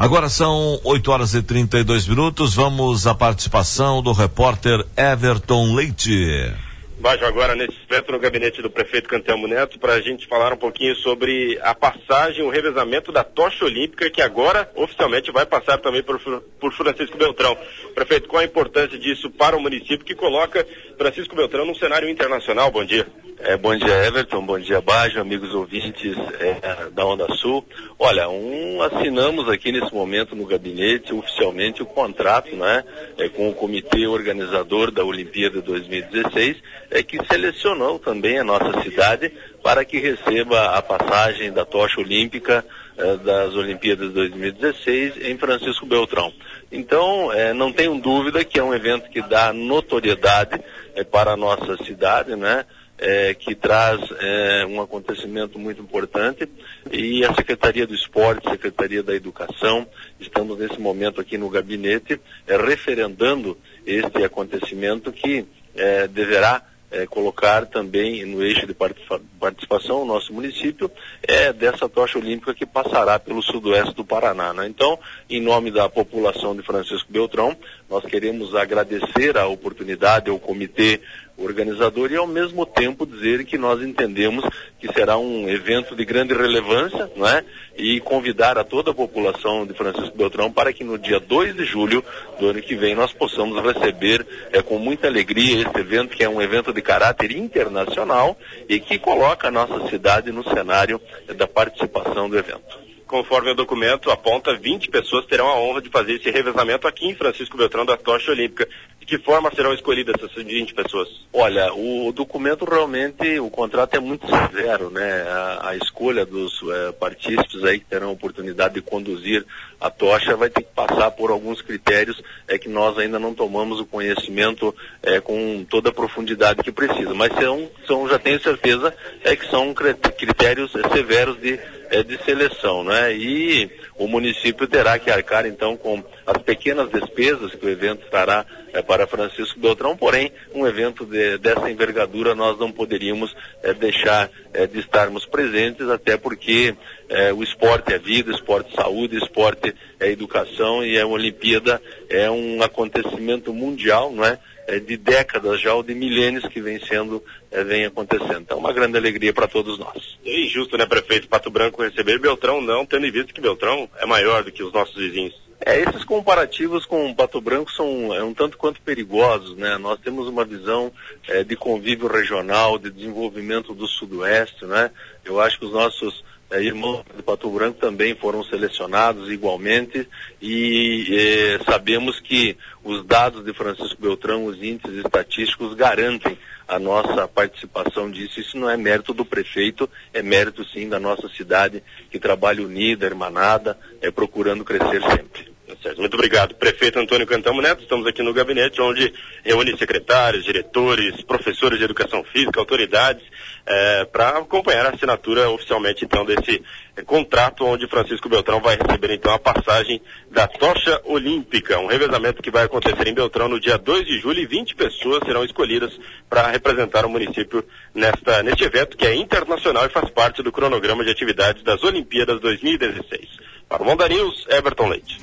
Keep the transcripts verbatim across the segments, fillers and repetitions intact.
Agora são oito horas e trinta e dois minutos. Vamos à participação do repórter Everton Leite. Baixo agora nesse momento no gabinete do prefeito Cantamo Neto para a gente falar um pouquinho sobre a passagem, o revezamento da tocha olímpica, que agora oficialmente vai passar também por, por Francisco Beltrão. Prefeito, qual a importância disso para o município que coloca Francisco Beltrão num cenário internacional? Bom dia. É, bom dia, Everton, bom dia, Baixo, amigos ouvintes é, da Onda Sul. Olha, um, assinamos aqui nesse momento no gabinete oficialmente o contrato, né, é, com o comitê organizador da Olimpíada dois mil e dezesseis, é, que selecionou também a nossa cidade para que receba a passagem da tocha olímpica é, das Olimpíadas dois mil e dezesseis em Francisco Beltrão. Então, é, não tenho dúvida que é um evento que dá notoriedade é, para a nossa cidade, né? É, que traz é, um acontecimento muito importante, e a Secretaria do Esporte, Secretaria da Educação, estamos nesse momento aqui no gabinete é, referendando este acontecimento que é, deverá é, colocar também no eixo de participação o nosso município é, dessa tocha olímpica que passará pelo sudoeste do Paraná, né? Então, em nome da população de Francisco Beltrão, nós queremos agradecer a oportunidade ao comitê organizador e ao mesmo tempo dizer que nós entendemos que será um evento de grande relevância, não é? E convidar a toda a população de Francisco Beltrão para que no dia dois de julho do ano que vem nós possamos receber é, com muita alegria este evento, que é um evento de caráter internacional e que coloca a nossa cidade no cenário é, da participação do evento. Conforme o documento aponta, vinte pessoas terão a honra de fazer esse revezamento aqui em Francisco Beltrão da tocha olímpica. De que forma serão escolhidas essas vinte pessoas? Olha, o documento realmente, o contrato é muito severo, né? A, a escolha dos é, partícipes aí que terão a oportunidade de conduzir a tocha vai ter que passar por alguns critérios é, que nós ainda não tomamos o conhecimento é, com toda a profundidade que precisa. Mas são, são já tenho certeza é, que são critérios é, severos de É de seleção, né? E o município terá que arcar então com as pequenas despesas que o evento trará é, para Francisco Beltrão, porém um evento de, dessa envergadura nós não poderíamos é, deixar é, de estarmos presentes, até porque é, o esporte é vida, esporte é saúde, esporte é educação, e a Olimpíada é um acontecimento mundial, não é? É de décadas já, ou de milênios que vem sendo, é, vem acontecendo. Então, uma grande alegria para todos nós. É injusto, né, prefeito, Pato Branco receber Beltrão não, tendo em vista que Beltrão é maior do que os nossos vizinhos. É, esses comparativos com Pato Branco são é, um tanto quanto perigosos, né? Nós temos uma visão é, de convívio regional, de desenvolvimento do sudoeste, né? Eu acho que os nossos É, irmãos de Pato Branco também foram selecionados igualmente, e é, sabemos que os dados de Francisco Beltrão, os índices estatísticos garantem a nossa participação disso. Isso não é mérito do prefeito, é mérito sim da nossa cidade, que trabalha unida, irmanada, é, procurando crescer sempre. Certo. Muito obrigado, prefeito Antônio Cantamo Neto. Estamos aqui no gabinete, onde reúne secretários, diretores, professores de educação física, autoridades, é, para acompanhar a assinatura oficialmente então desse é, contrato, onde Francisco Beltrão vai receber então a passagem da tocha olímpica, um revezamento que vai acontecer em Beltrão no dia dois de julho, e vinte pessoas serão escolhidas para representar o município nesta, neste evento, que é internacional e faz parte do cronograma de atividades das Olimpíadas dois mil e dezesseis. Para o Onda News, Everton Leite.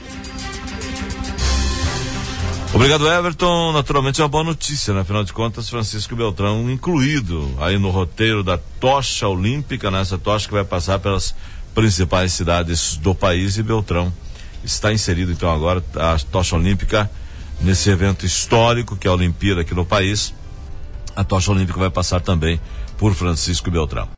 Obrigado, Everton. Naturalmente é uma boa notícia, né? Afinal de contas, Francisco Beltrão incluído aí no roteiro da tocha olímpica, nessa né? tocha que vai passar pelas principais cidades do país, e Beltrão está inserido então agora a tocha olímpica nesse evento histórico que é a Olimpíada aqui no país. A tocha olímpica vai passar também por Francisco Beltrão.